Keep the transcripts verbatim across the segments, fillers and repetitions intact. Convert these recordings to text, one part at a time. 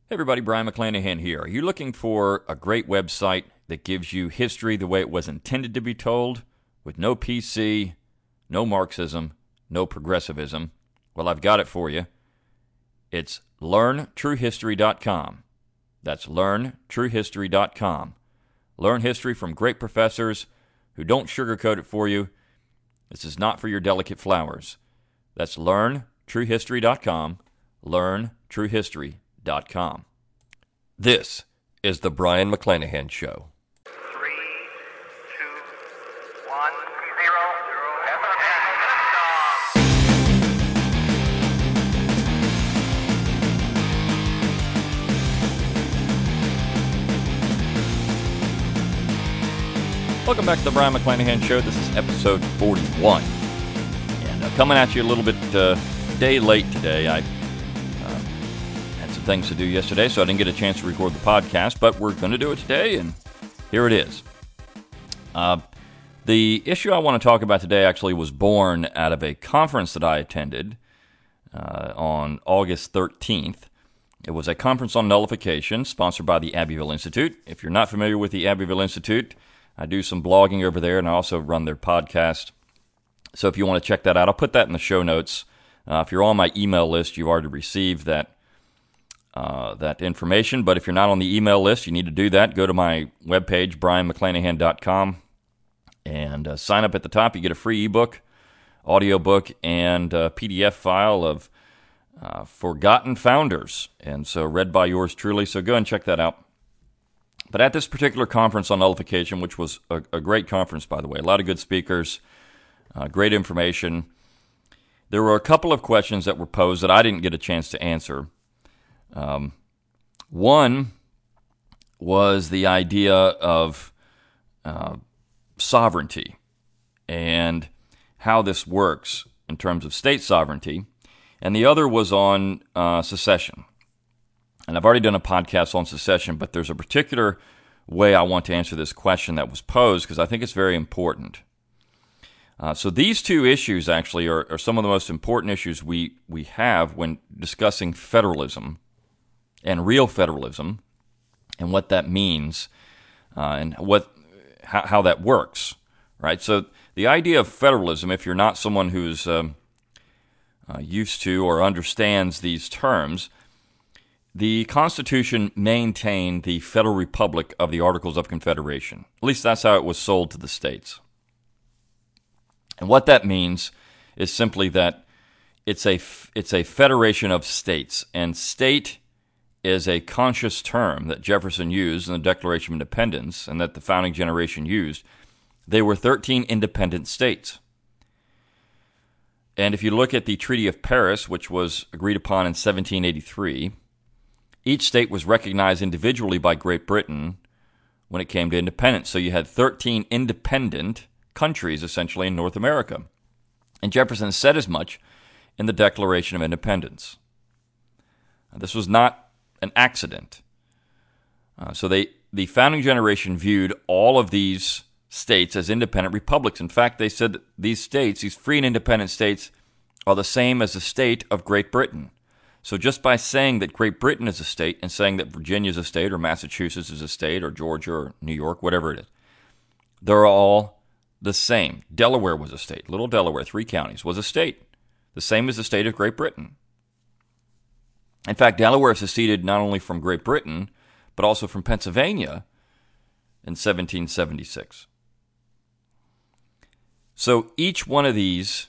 Hey everybody, Brian McClanahan here. Are you looking for a great website that gives you history the way it was intended to be told, with no P C, no Marxism, no progressivism? Well, I've got it for you. It's learn true history dot com. That's learn true history dot com. Learn history from great professors who don't sugarcoat it for you. This is not for your delicate flowers. That's learn true history dot com. learn true history dot com. This is the Brian McClanahan Show. Three, two, one, zero, zero, Welcome back to the Brian McClanahan Show. This is episode forty-one. And uh, coming at you a little bit uh, day late today. I uh, had some things to do yesterday, so I didn't get a chance to record the podcast, but we're going to do it today, and here it is. Uh, the issue I want to talk about today actually was born out of a conference that I attended uh, on August thirteenth. It was a conference on nullification sponsored by the Abbeville Institute. If you're not familiar with the Abbeville Institute, I do some blogging over there, and I also run their podcast. So if you want to check that out, I'll put that in the show notes. Uh, if you're on my email list, you've already received that uh, that information. But if you're not on the email list, you need to do that. Go to my webpage, brian mcclanahan dot com, and uh, sign up at the top. You get a free ebook, audiobook, and a P D F file of uh, Forgotten Founders, and so read by yours truly. So go and check that out. But at this particular conference on nullification, which was a, a great conference, by the way, a lot of good speakers, uh, great information, there were a couple of questions that were posed that I didn't get a chance to answer. Um, one was the idea of uh, sovereignty and how this works in terms of state sovereignty, and the other was on uh, secession. And I've already done a podcast on secession, but there's a particular way I want to answer this question that was posed because I think it's very important. Uh, so these two issues actually are, are some of the most important issues we, we have when discussing federalism and real federalism and what that means uh, and what how, how that works, right? So the idea of federalism, if you're not someone who's um, uh, used to or understands these terms, the Constitution maintained the Federal Republic of the Articles of Confederation. At least that's how it was sold to the states. And what that means is simply that it's a, it's a federation of states, and state is a conscious term that Jefferson used in the Declaration of Independence and that the founding generation used. They were thirteen independent states. And if you look at the Treaty of Paris, which was agreed upon in seventeen eighty-three, each state was recognized individually by Great Britain when it came to independence. So you had thirteen independent countries, essentially, in North America. And Jefferson said as much in the Declaration of Independence. Now, this was not an accident. Uh, so they, the founding generation viewed all of these states as independent republics. In fact, they said that these states, these free and independent states, are the same as the state of Great Britain. So just by saying that Great Britain is a state and saying that Virginia is a state or Massachusetts is a state or Georgia or New York, whatever it is, they're all the same. Delaware was a state. Little Delaware, three counties, was a state, the same as the state of Great Britain. In fact, Delaware seceded not only from Great Britain, but also from Pennsylvania in seventeen seventy-six. So each one of these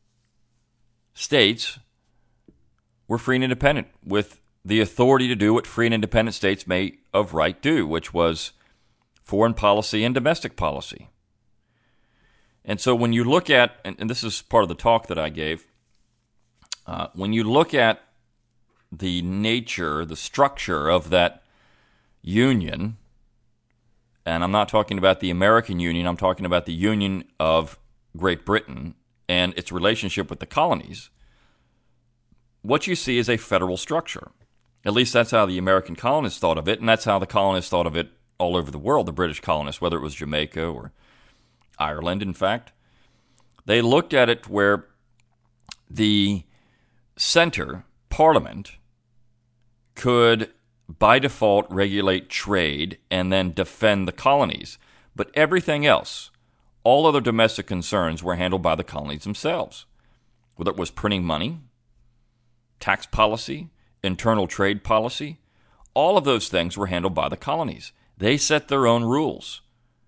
states were free and independent, with the authority to do what free and independent states may of right do, which was foreign policy and domestic policy. And so when you look at, and, and this is part of the talk that I gave, uh, when you look at the nature, the structure of that union, and I'm not talking about the American Union, I'm talking about the Union of Great Britain and its relationship with the colonies, what you see is a federal structure. At least that's how the American colonists thought of it, and that's how the colonists thought of it all over the world, the British colonists, whether it was Jamaica or Ireland, in fact. They looked at it where the center, Parliament, could by default regulate trade and then defend the colonies. But everything else, all other domestic concerns, were handled by the colonies themselves. Whether it was printing money, tax policy, internal trade policy, all of those things were handled by the colonies. They set their own rules.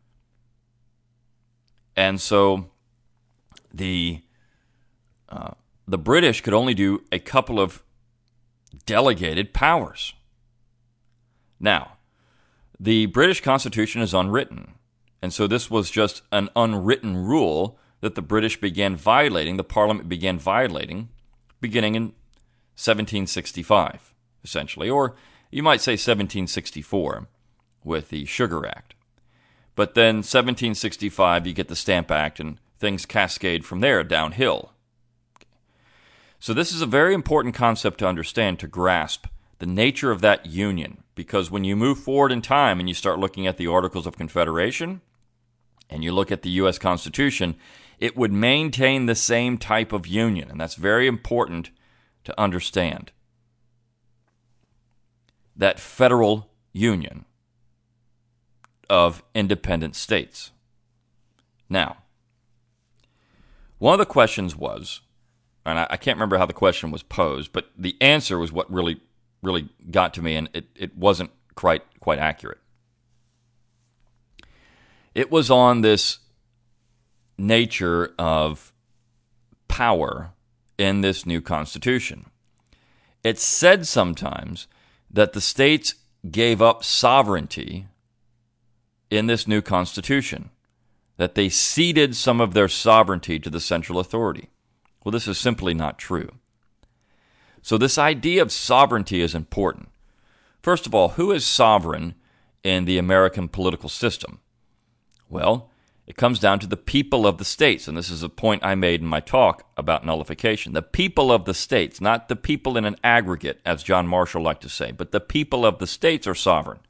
And so the uh, the British could only do a couple of delegated powers. Now, the British Constitution is unwritten, and so this was just an unwritten rule that the British began violating, the Parliament began violating, beginning in seventeen sixty-five, essentially, or you might say seventeen sixty-four with the Sugar Act. But then seventeen sixty-five, you get the Stamp Act, and things cascade from there downhill. So this is a very important concept to understand, to grasp the nature of that union, because when you move forward in time and you start looking at the Articles of Confederation and you look at the U S Constitution, it would maintain the same type of union, and that's very important to understand. That federal union of independent states. Now, one of the questions was, and I, I can't remember how the question was posed, but the answer was what really, really got to me, and it, it wasn't quite quite accurate. It was on this nature of power in this new Constitution. It said sometimes that the states gave up sovereignty in this new Constitution, that they ceded some of their sovereignty to the central authority. Well, this is simply not true. So this idea of sovereignty is important. First of all, who is sovereign in the American political system? Well, it comes down to the people of the states, and this is a point I made in my talk about nullification. The people of the states, not the people in an aggregate, as John Marshall liked to say, but the people of the states are sovereign.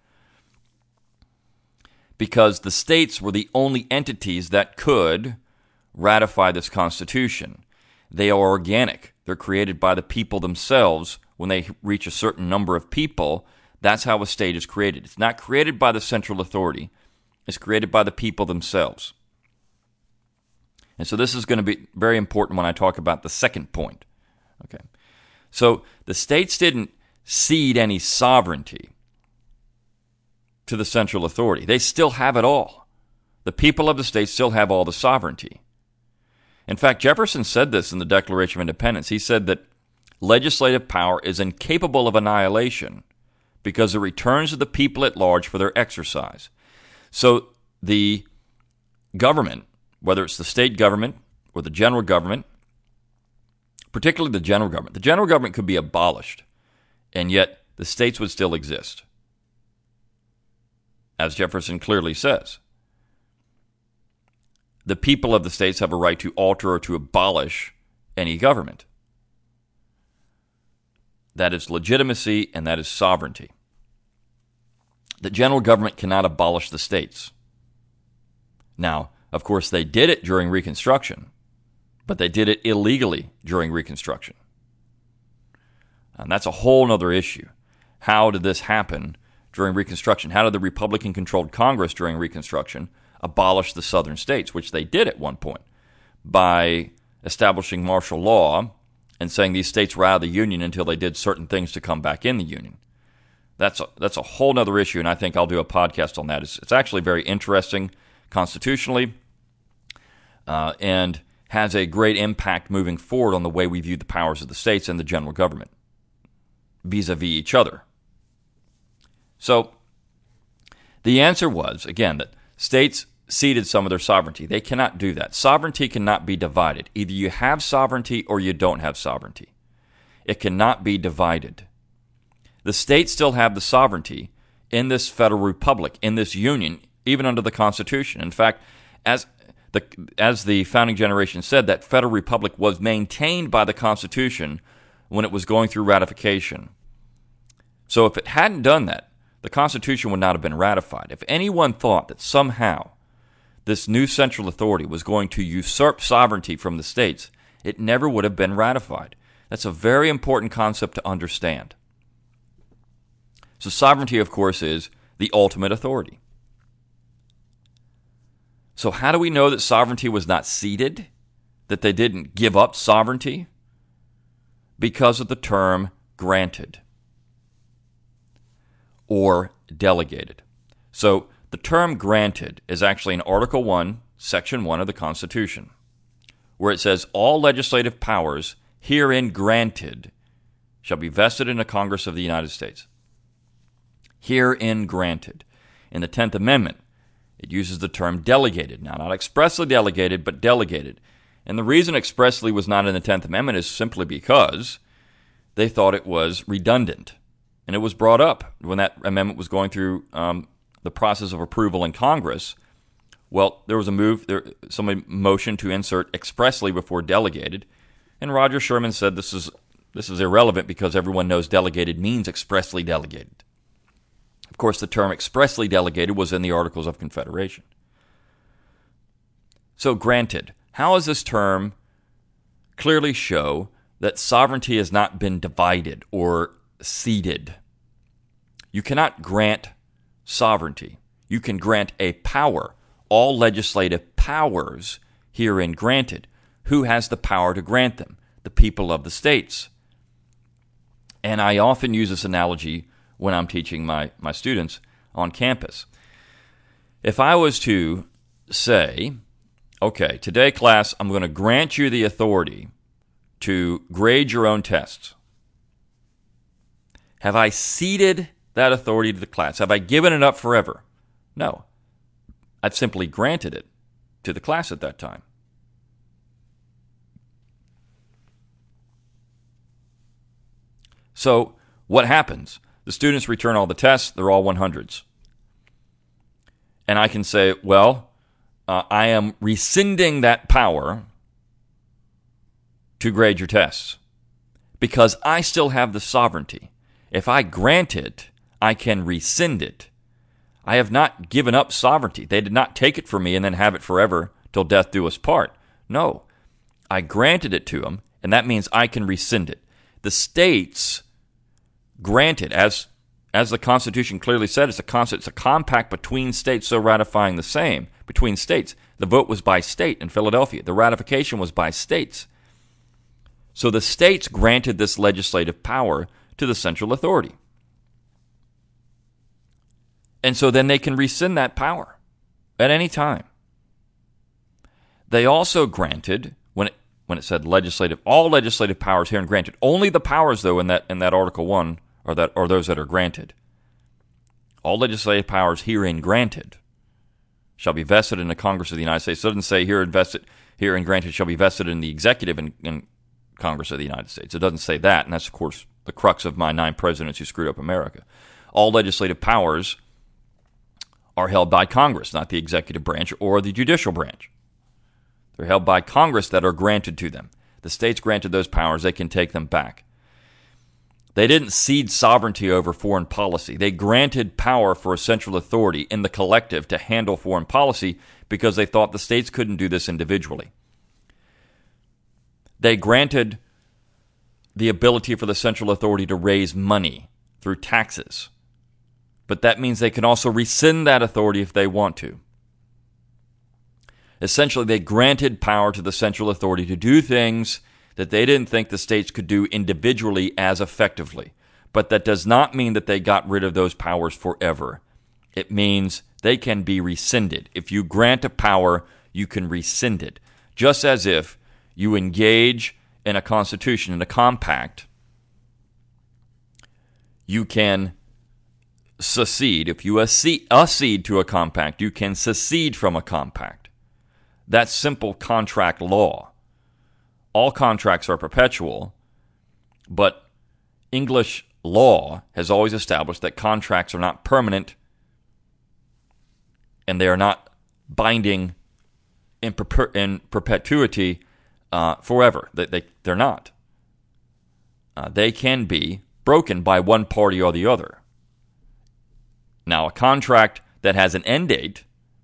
Because the states were the only entities that could ratify this Constitution. They are organic. They're created by the people themselves. When they reach a certain number of people, that's how a state is created. It's not created by the central authority. It's created by the people themselves. And so this is going to be very important when I talk about the second point. Okay. So the states didn't cede any sovereignty to the central authority. They still have it all. The people of the states still have all the sovereignty. In fact, Jefferson said this in the Declaration of Independence. He said that legislative power is incapable of annihilation because it returns to the people at large for their exercise. So the government, whether it's the state government or the general government, particularly the general government, the general government could be abolished, and yet the states would still exist, as Jefferson clearly says. The people of the states have a right to alter or to abolish any government. That is legitimacy and that is sovereignty. The general government cannot abolish the states. Now, of course, they did it during Reconstruction, but they did it illegally during Reconstruction. And that's a whole other issue. How did this happen during Reconstruction? How did the Republican-controlled Congress during Reconstruction abolish the southern states, which they did at one point, by establishing martial law and saying these states were out of the Union until they did certain things to come back in the Union? That's a, that's a whole other issue, and I think I'll do a podcast on that. It's, it's actually very interesting constitutionally uh, and has a great impact moving forward on the way we view the powers of the states and the general government vis-a-vis each other. So the answer was, again, that states ceded some of their sovereignty. They cannot do that. Sovereignty cannot be divided. Either you have sovereignty or you don't have sovereignty. It cannot be divided. The states still have the sovereignty in this federal republic, in this union, even under the Constitution. In fact, as the as the founding generation said, that federal republic was maintained by the Constitution when it was going through ratification. So if it hadn't done that, the Constitution would not have been ratified. If anyone thought that somehow this new central authority was going to usurp sovereignty from the states, it never would have been ratified. That's a very important concept to understand. So sovereignty, of course, is the ultimate authority. So how do we know that sovereignty was not ceded, that they didn't give up sovereignty? Because of the term granted or delegated. So the term granted is actually in Article one, Section one of the Constitution, where it says, all legislative powers herein granted shall be vested in the Congress of the United States. Herein granted. In the tenth Amendment, it uses the term delegated. Now, not expressly delegated, but delegated. And the reason expressly was not in the tenth Amendment is simply because they thought it was redundant. And it was brought up when that amendment was going through um, the process of approval in Congress. Well, there was a move, there, somebody motioned to insert expressly before delegated. And Roger Sherman said this is this is irrelevant because everyone knows delegated means expressly delegated. Of course, the term expressly delegated was in the Articles of Confederation. So, granted, how does this term clearly show that sovereignty has not been divided or ceded? You cannot grant sovereignty. You can grant a power. All legislative powers herein granted. Who has the power to grant them? The people of the states. And I often use this analogy when I'm teaching my, my students on campus. If I was to say, okay, today, class, I'm going to grant you the authority to grade your own tests. Have I ceded that authority to the class? Have I given it up forever? No. I've simply granted it to the class at that time. So, what happens? The students return all the tests. They're all one hundreds. And I can say, well, uh, I am rescinding that power to grade your tests because I still have the sovereignty. If I grant it, I can rescind it. I have not given up sovereignty. They did not take it from me and then have it forever till death do us part. No, I granted it to them, and that means I can rescind it. The states granted, as as the Constitution clearly said, it's a, con- it's a compact between states so ratifying the same, between states. The vote was by state in Philadelphia. The ratification was by states. So the states granted this legislative power to the central authority. And so then they can rescind that power at any time. They also granted, when it, when it said legislative, all legislative powers herein granted, only the powers, though, in that in that Article one are, that, are those that are granted. All legislative powers herein granted shall be vested in the Congress of the United States. It doesn't say here invested, herein granted shall be vested in the executive and, and Congress of the United States. It doesn't say that, and that's, of course, the crux of my nine presidents who screwed up America. All legislative powers are held by Congress, not the executive branch or the judicial branch. They're held by Congress that are granted to them. The states granted those powers, they can take them back. They didn't cede sovereignty over foreign policy. They granted power for a central authority in the collective to handle foreign policy because they thought the states couldn't do this individually. They granted the ability for the central authority to raise money through taxes. But that means they can also rescind that authority if they want to. Essentially, they granted power to the central authority to do things that they didn't think the states could do individually as effectively. But that does not mean that they got rid of those powers forever. It means they can be rescinded. If you grant a power, you can rescind it. Just as if you engage in a constitution, in a compact, you can secede. If you accede, accede to a compact, you can secede from a compact. That's simple contract law. All contracts are perpetual, but English law has always established that contracts are not permanent and they are not binding in, perper- in perpetuity uh, forever. They, they, they're not. Uh, they can be broken by one party or the other. Now, a contract that has an end date,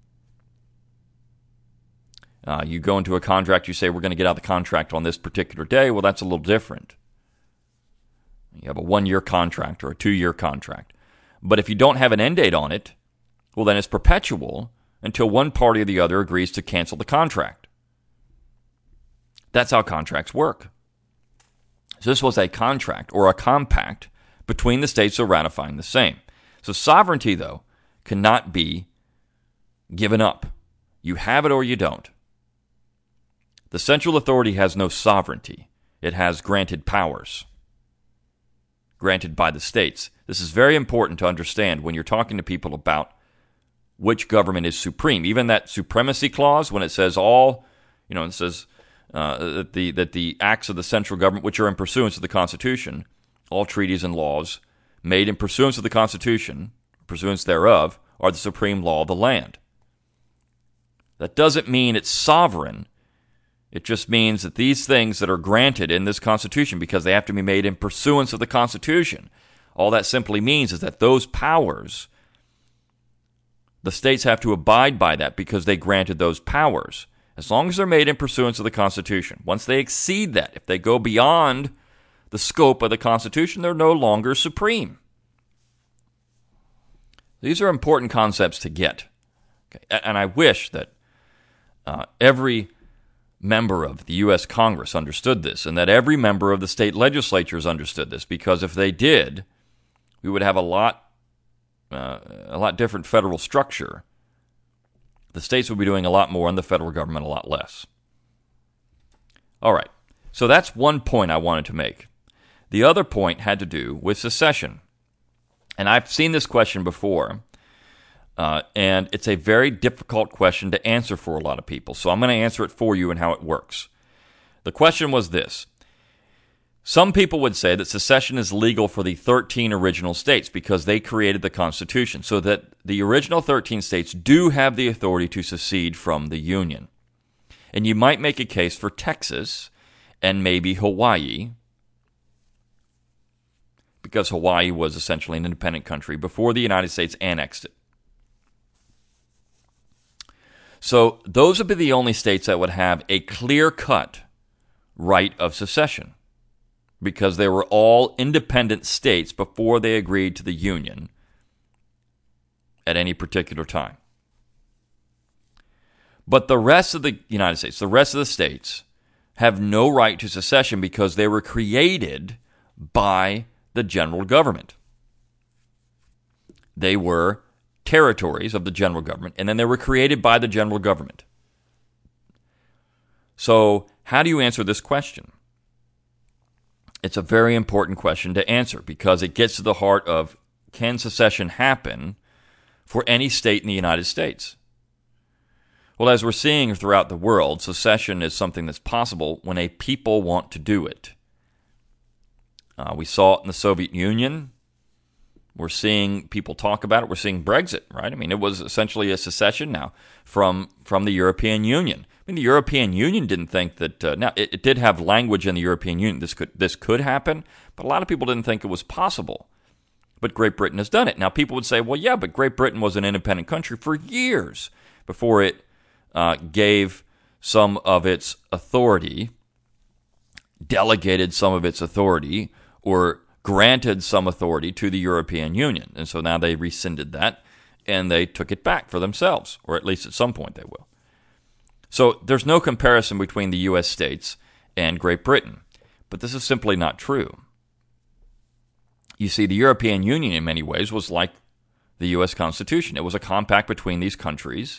uh, you go into a contract, you say, we're going to get out of the contract on this particular day. Well, that's a little different. You have a one-year contract or a two-year contract. But if you don't have an end date on it, well, then it's perpetual until one party or the other agrees to cancel the contract. That's how contracts work. So this was a contract or a compact between the states who are ratifying the same. So sovereignty, though, cannot be given up. You have it or you don't. The central authority has no sovereignty. It has granted powers, granted by the states. This is very important to understand when you're talking to people about which government is supreme. Even that supremacy clause, when it says all, you know, it says uh, that the that the acts of the central government, which are in pursuance of the Constitution, all treaties and laws made in pursuance of the Constitution, pursuance thereof, are the supreme law of the land. That doesn't mean it's sovereign. It just means that these things that are granted in this Constitution, because they have to be made in pursuance of the Constitution, all that simply means is that those powers, the states have to abide by that because they granted those powers, as long as they're made in pursuance of the Constitution. Once they exceed that, if they go beyond the scope of the Constitution, they're no longer supreme. These are important concepts to get. Okay? And I wish that uh, every member of the U S Congress understood this, and that every member of the state legislatures understood this, because if they did, we would have a lot, uh, a lot different federal structure. The states would be doing a lot more and the federal government a lot less. All right, so that's one point I wanted to make. The other point had to do with secession. And I've seen this question before, uh, and it's a very difficult question to answer for a lot of people. So I'm going to answer it for you and how it works. The question was this. Some people would say that secession is legal for the thirteen original states because they created the Constitution, so that the original thirteen states do have the authority to secede from the Union. And you might make a case for Texas and maybe Hawaii, because Hawaii was essentially an independent country before the United States annexed it. So those would be the only states that would have a clear-cut right of secession, because they were all independent states before they agreed to the Union at any particular time. But the rest of the United States, the rest of the states, have no right to secession because they were created by the general government. They were territories of the general government, and then they were created by the general government. So, how do you answer this question? It's a very important question to answer because it gets to the heart of, can secession happen for any state in the United States? Well, as we're seeing throughout the world, secession is something that's possible when a people want to do it. Uh, we saw it in the Soviet Union. We're seeing people talk about it. We're seeing Brexit, right? I mean, it was essentially a secession now from, from the European Union. I mean, the European Union didn't think that, uh, now, it, it did have language in the European Union. This could, this could happen, but a lot of people didn't think it was possible. But Great Britain has done it. Now, people would say, well, yeah, but Great Britain was an independent country for years before it uh, gave some of its authority, delegated some of its authority, or granted some authority to the European Union. And so now they rescinded that, and they took it back for themselves, or at least at some point they will. So there's no comparison between the U S states and Great Britain. But this is simply not true. You see, the European Union in many ways was like the U S Constitution. It was a compact between these countries,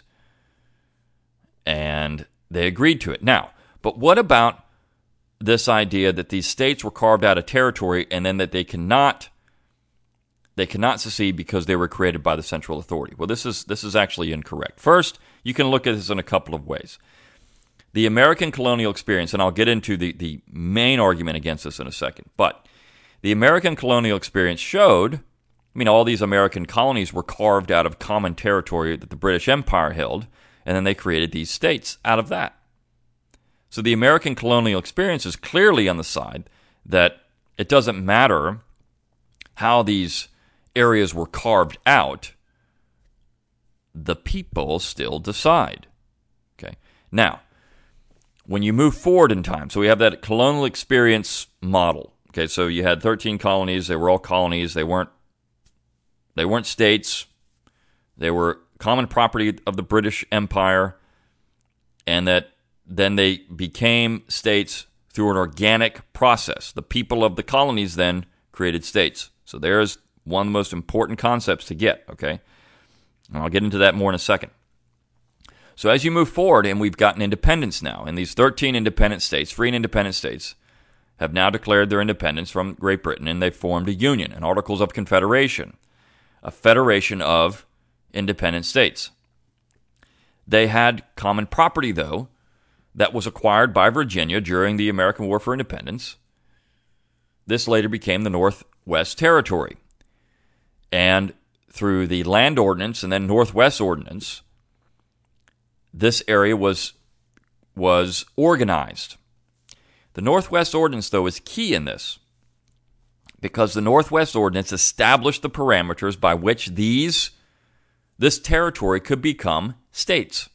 and they agreed to it. Now, but what about this idea that these states were carved out of territory and then that they cannot they cannot secede because they were created by the central authority? Well, this is this is actually incorrect. First, you can look at this in a couple of ways. The American colonial experience, and I'll get into the, the main argument against this in a second, but the American colonial experience showed, I mean, all these American colonies were carved out of common territory that the British Empire held, and then they created these states out of that. So the American colonial experience is clearly on the side that it doesn't matter how these areas were carved out, the people still decide. Okay. Now, when you move forward in time, so we have that colonial experience model. Okay, so you had thirteen colonies, they were all colonies, they weren't They weren't states. They were common property of the British Empire, and that then they became states through an organic process. The people of the colonies then created states. So there's one of the most important concepts to get, okay? And I'll get into that more in a second. So as you move forward, and we've gotten independence now, and these thirteen independent states, free and independent states, have now declared their independence from Great Britain, and they've formed a union, an Articles of Confederation, a federation of independent states. They had common property, though, that was acquired by Virginia during the American War for Independence. This later became the Northwest Territory. And through the Land Ordinance and then Northwest Ordinance, this area was, was organized. The Northwest Ordinance, though, is key in this, because the Northwest Ordinance established the parameters by which these this territory could become states.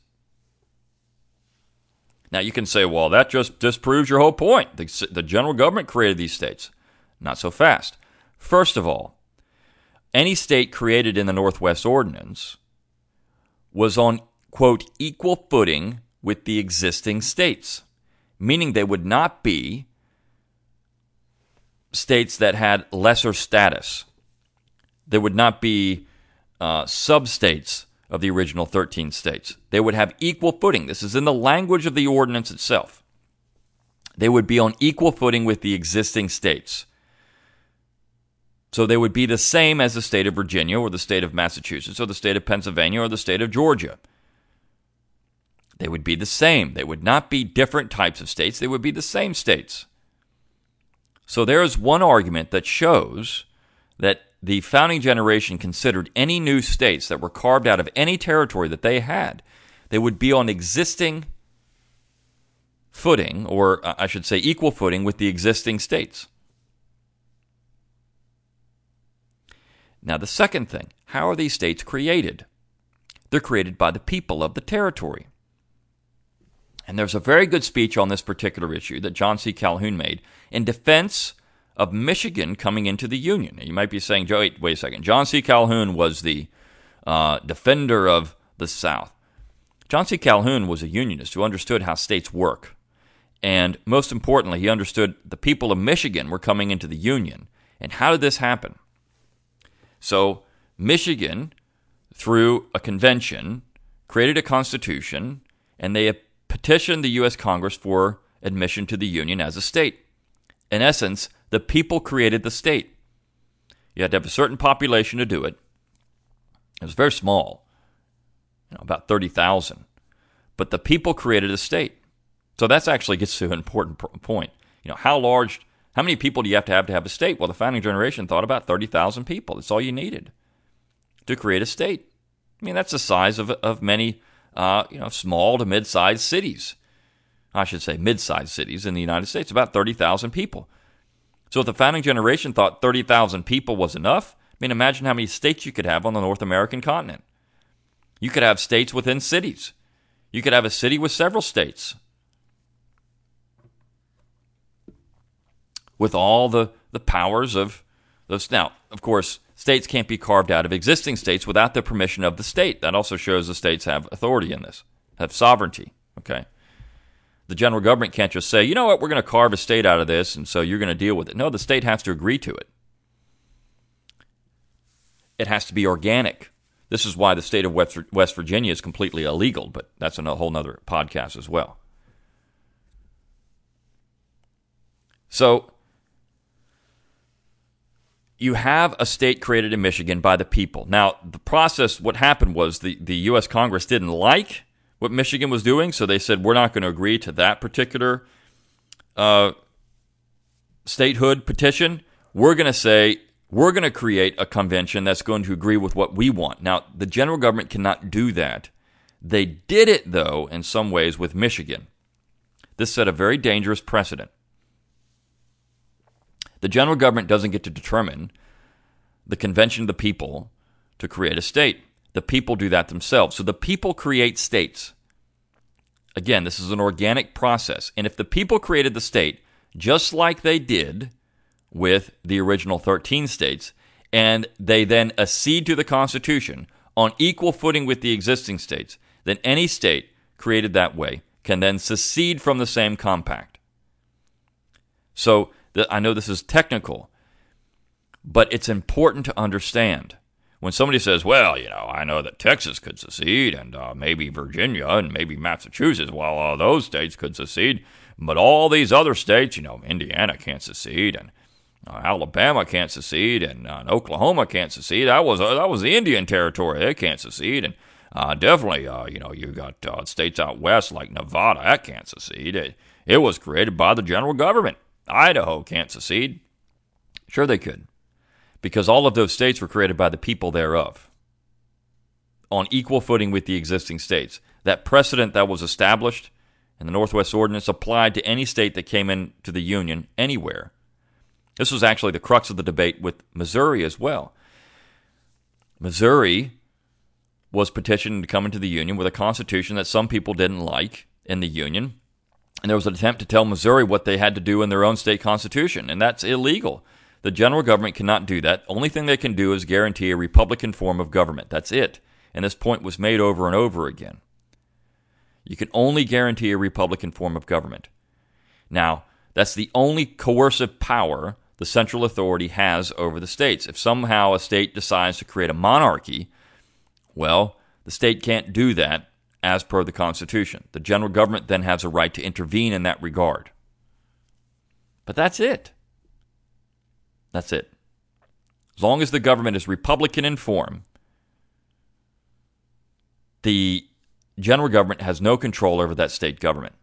Now, you can say, well, that just disproves your whole point. The, the general government created these states. Not so fast. First of all, any state created in the Northwest Ordinance was on, quote, equal footing with the existing states, meaning they would not be states that had lesser status. They would not be uh, sub-states of the original thirteen states. They would have equal footing. This is in the language of the ordinance itself. They would be on equal footing with the existing states. So they would be the same as the state of Virginia or the state of Massachusetts or the state of Pennsylvania or the state of Georgia. They would be the same. They would not be different types of states. They would be the same states. So there is one argument that shows that the founding generation considered any new states that were carved out of any territory that they had, they would be on existing footing, or I should say equal footing, with the existing states. Now, the second thing, how are these states created? They're created by the people of the territory. And there's a very good speech on this particular issue that John C. Calhoun made in defense of Michigan coming into the Union. You might be saying, Joe, wait, wait a second. John C. Calhoun was the uh, defender of the South. John C. Calhoun was a Unionist who understood how states work. And most importantly, he understood the people of Michigan were coming into the Union. And how did this happen? So Michigan, through a convention, created a constitution, and they petitioned the U S Congress for admission to the Union as a state. In essence, the people created the state. You had to have a certain population to do it. It was very small, you know, about thirty thousand. But the people created a state. So that actually gets to an important point. You know, how large, how many people do you have to have to have a state? Well, the founding generation thought about thirty thousand people. That's all you needed to create a state. I mean, that's the size of of many, uh, you know, small to mid-sized cities. I should say mid-sized cities in the United States, about thirty thousand people. So if the founding generation thought thirty thousand people was enough, I mean, imagine how many states you could have on the North American continent. You could have states within cities. You could have a city with several states, with all the, the powers of those. Now, of course, states can't be carved out of existing states without the permission of the state. That also shows the states have authority in this, have sovereignty, okay? The general government can't just say, you know what, we're going to carve a state out of this, and so you're going to deal with it. No, the state has to agree to it. It has to be organic. This is why the state of West Virginia is completely illegal, but that's a whole other podcast as well. So, you have a state created in Michigan by the people. Now, the process, what happened was the, the U S Congress didn't like what Michigan was doing, so they said, we're not going to agree to that particular uh, statehood petition. We're going to say, we're going to create a convention that's going to agree with what we want. Now, the general government cannot do that. They did it, though, in some ways with Michigan. This set a very dangerous precedent. The general government doesn't get to determine the convention of the people to create a state. The people do that themselves. So the people create states. Again, this is an organic process. And if the people created the state, just like they did with the original thirteen states, and they then accede to the Constitution on equal footing with the existing states, then any state created that way can then secede from the same compact. So the, I know this is technical, but it's important to understand. When somebody says, well, you know, I know that Texas could secede, and uh, maybe Virginia, and maybe Massachusetts, well, uh, those states could secede, but all these other states, you know, Indiana can't secede, and uh, Alabama can't secede, and, uh, and Oklahoma can't secede. That was uh, that was the Indian Territory. They can't secede, and uh, definitely, uh, you know, you got uh, states out west like Nevada that can't secede. It, it was created by the general government. Idaho can't secede. Sure, they could, because all of those states were created by the people thereof, on equal footing with the existing states. That precedent that was established in the Northwest Ordinance applied to any state that came into the Union anywhere. This was actually the crux of the debate with Missouri as well. Missouri was petitioning to come into the Union with a constitution that some people didn't like in the Union, and there was an attempt to tell Missouri what they had to do in their own state constitution, and that's illegal. The general government cannot do that. Only thing they can do is guarantee a Republican form of government. That's it. And this point was made over and over again. You can only guarantee a Republican form of government. Now, that's the only coercive power the central authority has over the states. If somehow a state decides to create a monarchy, well, the state can't do that as per the Constitution. The general government then has a right to intervene in that regard. But that's it. That's it. As long as the government is Republican in form, the general government has no control over that state government.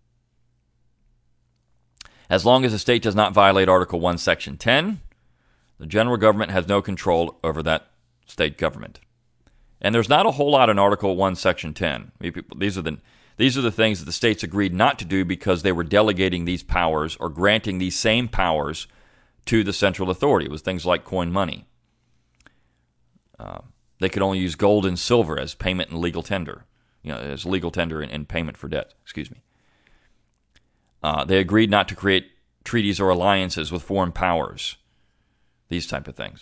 As long as the state does not violate Article one, Section ten, the general government has no control over that state government. And there's not a whole lot in Article one, Section ten. These are the these are the things that the states agreed not to do because they were delegating these powers or granting these same powers to the central authority. It was things like coin money. Uh, they could only use gold and silver as payment and legal tender, you know, as legal tender and, and payment for debt. Excuse me. Uh, they agreed not to create treaties or alliances with foreign powers. These type of things,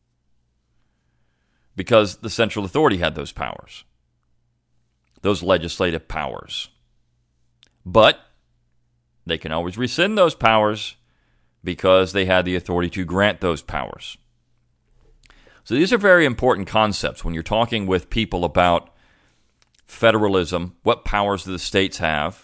because the central authority had those powers, those legislative powers. But they can always rescind those powers because they had the authority to grant those powers. So these are very important concepts when you're talking with people about federalism. What powers do the states have?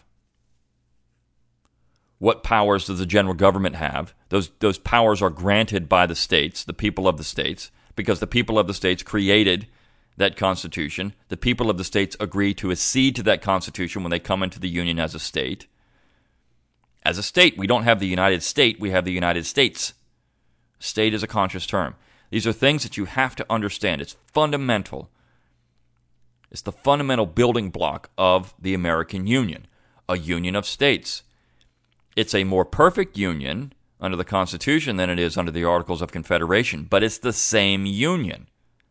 What powers does the general government have? Those, those powers are granted by the states, the people of the states, because the people of the states created that Constitution. The people of the states agree to accede to that Constitution when they come into the Union as a state. As a state, we don't have the United States, we have the United States. State is a conscious term. These are things that you have to understand. It's fundamental. It's the fundamental building block of the American Union, a union of states. It's a more perfect union under the Constitution than it is under the Articles of Confederation, but it's the same union.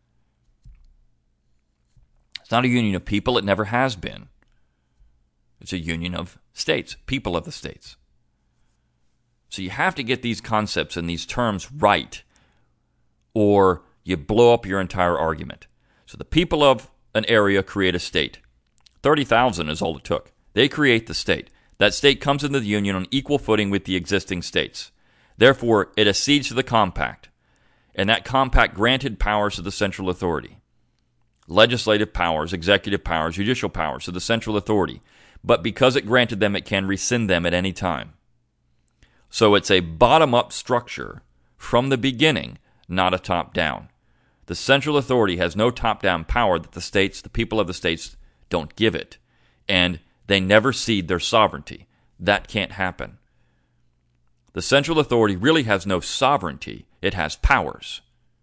It's not a union of people. It never has been. It's a union of states, people of the states. So you have to get these concepts and these terms right, or you blow up your entire argument. So the people of an area create a state. thirty thousand is all it took. They create the state. That state comes into the Union on equal footing with the existing states. Therefore, it accedes to the compact, and that compact granted powers to the central authority. Legislative powers, executive powers, judicial powers to the central authority. But because it granted them, it can rescind them at any time. So it's a bottom-up structure from the beginning, not a top-down. The central authority has no top-down power that the states, the people of the states, don't give it. And they never cede their sovereignty. That can't happen. The central authority really has no sovereignty. It has powers.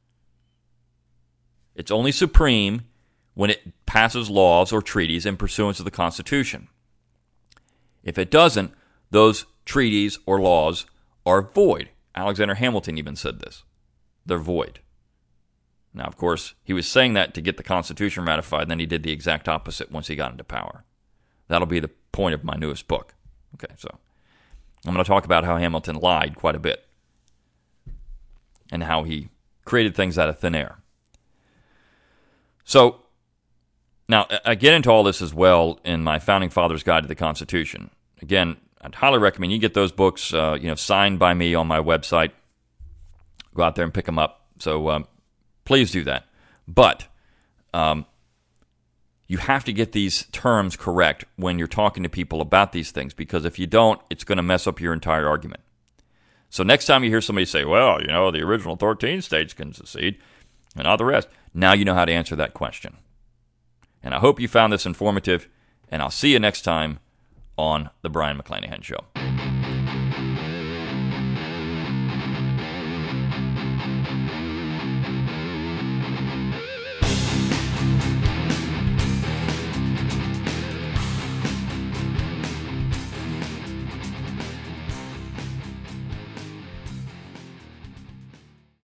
It's only supreme when it passes laws or treaties in pursuance of the Constitution. If it doesn't, those treaties or laws are void. Alexander Hamilton even said this. They're void. Now, of course, he was saying that to get the Constitution ratified, and then he did the exact opposite once he got into power. That'll be the point of my newest book. Okay, so I'm going to talk about how Hamilton lied quite a bit and how he created things out of thin air. So, now, I get into all this as well in my Founding Fathers Guide to the Constitution. Again, I'd highly recommend you get those books, uh, you know, signed by me on my website. Go out there and pick them up. So um, please do that. But um, you have to get these terms correct when you're talking to people about these things, because if you don't, it's going to mess up your entire argument. So next time you hear somebody say, well, you know, the original thirteen states can secede and all the rest, now you know how to answer that question. And I hope you found this informative, and I'll see you next time on The Brion McClanahan Show.